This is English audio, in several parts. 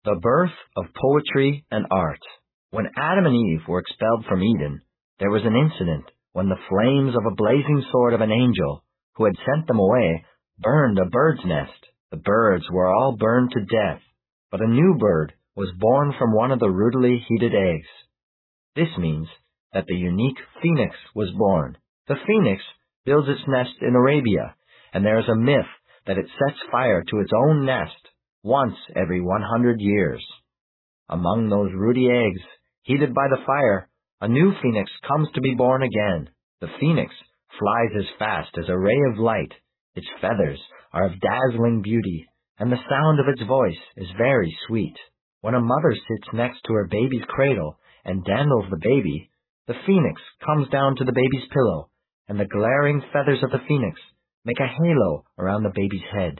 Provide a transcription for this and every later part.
The birth of poetry and art. When Adam and Eve were expelled from Eden, there was an incident when the flames of a blazing sword of an angel, who had sent them away, burned a bird's nest. The birds were all burned to death, but a new bird was born from one of the rudely heated eggs. This means that the unique phoenix was born. The phoenix builds its nest in Arabia, and there is a myth that it sets fire to its own nest once every 100 years. Among those ruddy eggs, heated by the fire, a new phoenix comes to be born again. The phoenix flies as fast as a ray of light. Its feathers are of dazzling beauty, and the sound of its voice is very sweet. When a mother sits next to her baby's cradle and dandles the baby, the phoenix comes down to the baby's pillow, and the glaring feathers of the phoenix make a halo around the baby's head.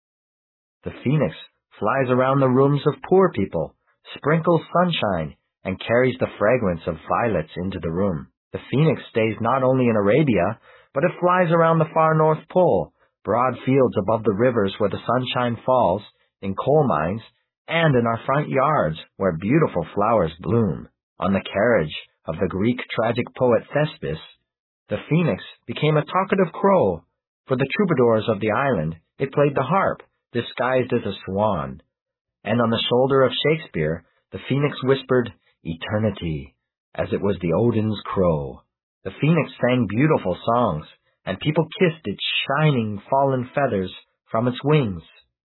The phoenix flies around the rooms of poor people, sprinkles sunshine, and carries the fragrance of violets into the room. The phoenix stays not only in Arabia, but it flies around the far North Pole, broad fields above the rivers where the sunshine falls, in coal mines, and in our front yards where beautiful flowers bloom. On the carriage of the Greek tragic poet Thespis, the phoenix became a talkative crow. For the troubadours of the island, it played the harp, disguised as a swan. And on the shoulder of Shakespeare, the phoenix whispered eternity, as it was the Odin's crow. The phoenix sang beautiful songs, and people kissed its shining fallen feathers from its wings.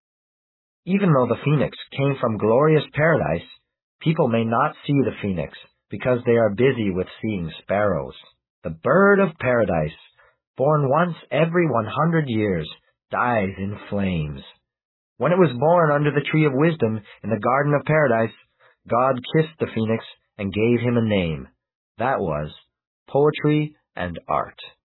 Even though the phoenix came from glorious paradise, people may not see the phoenix because they are busy with seeing sparrows. The bird of paradise, born once every 100 years, dies in flames. When it was born under the tree of wisdom in the garden of paradise, God kissed the phoenix and gave him a name. That was poetry and art.